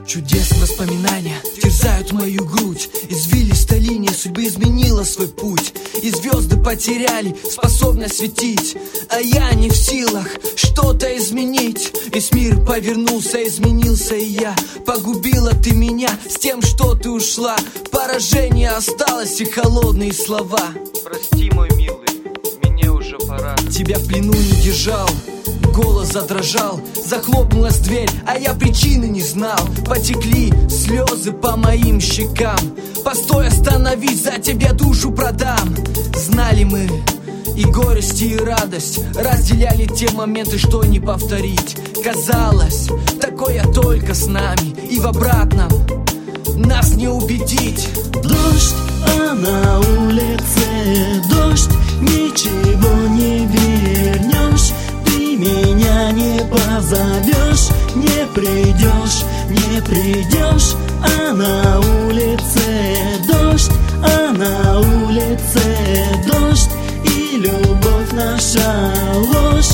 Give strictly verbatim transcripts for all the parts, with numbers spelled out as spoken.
Чудесные воспоминания терзают мою грудь. Извилистая линия судьбы изменила свой путь, и звезды потеряли способность светить. А я не в силах что-то изменить. Весь мир повернулся, изменился и я. Погубила ты меня с тем, что ты ушла. Поражение осталось и холодные слова. Прости, мой милый, мне уже пора. Тебя в плену не держал, голос задрожал. Захлопнулась дверь, а я причины не знал. Потекли слезы по моим щекам. Постой, остановись, за тебя душу продам. Знали мы и горести, и радость. Разделяли те моменты, что не повторить. Казалось, такое только с нами, и в обратном нас не убедить. Дождь, а на улице дождь, ничего не вернешь. Ты меня не позовешь, не придешь, не придешь. А на улице дождь, а на улице дождь, и любовь наша ложь.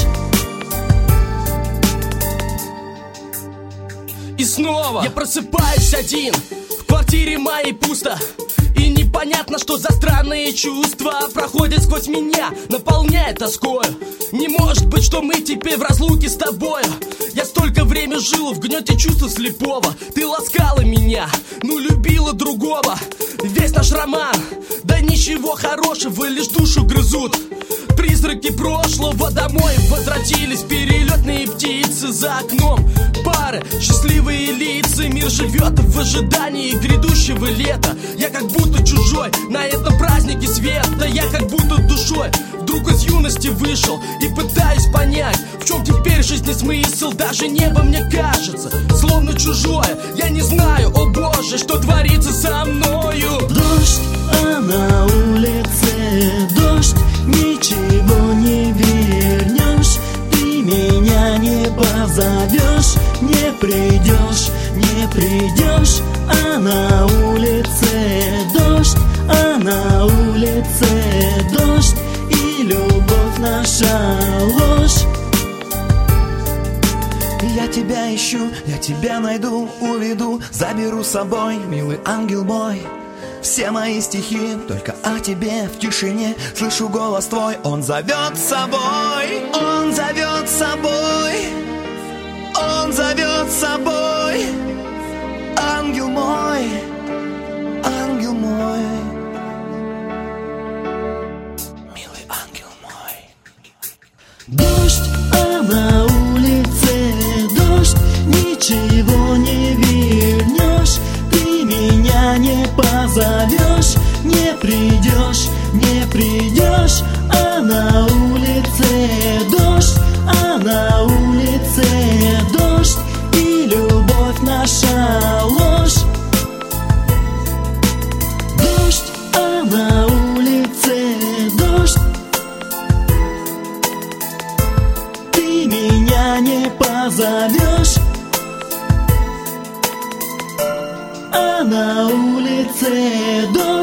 И снова я просыпаюсь один, в квартире моей пусто. И непонятно, что за странные чувства проходят сквозь меня, наполняет тоскою. Не может быть, что мы теперь в разлуке с тобою. Я столько время жил в гнете чувства слепого. Ты ласкала меня, ну любила другого. Весь наш роман, да ничего хорошего, лишь душу грызут. Призраки прошлого домой возвратились, перелетные птицы за окном. Пары, счастливые лица, мир живет в ожидании грядущего лета. Я как будто чужой на этом празднике света. Я как будто душой вдруг из юности вышел и пытаюсь понять, в чем теперь жизни смысл. Даже небо мне кажется словно чужое. Я не знаю, о боже, что творится со мною. Дождь, а на улице дождь, ничего не вернешь. Ты меня не позовешь, не придешь, не придешь. А на улице дождь, а на улице дождь, и любовь наша ложь. Я тебя ищу, я тебя найду, уведу, заберу с собой, милый ангел мой. Все мои стихи только о тебе в тишине. Слышу голос твой, он зовет с собой, он зовет с собой, он зовет с собой. Ангел мой, ангел мой, милый ангел мой. Дождь, а на улице дождь, ничего не вернешь. Ты меня не позовешь, не придешь, не придешь. А на улице дождь, а на улице дождь, и любовь наша ложь. Дождь, а на улице дождь, ты меня не позовешь. А на улице дождь.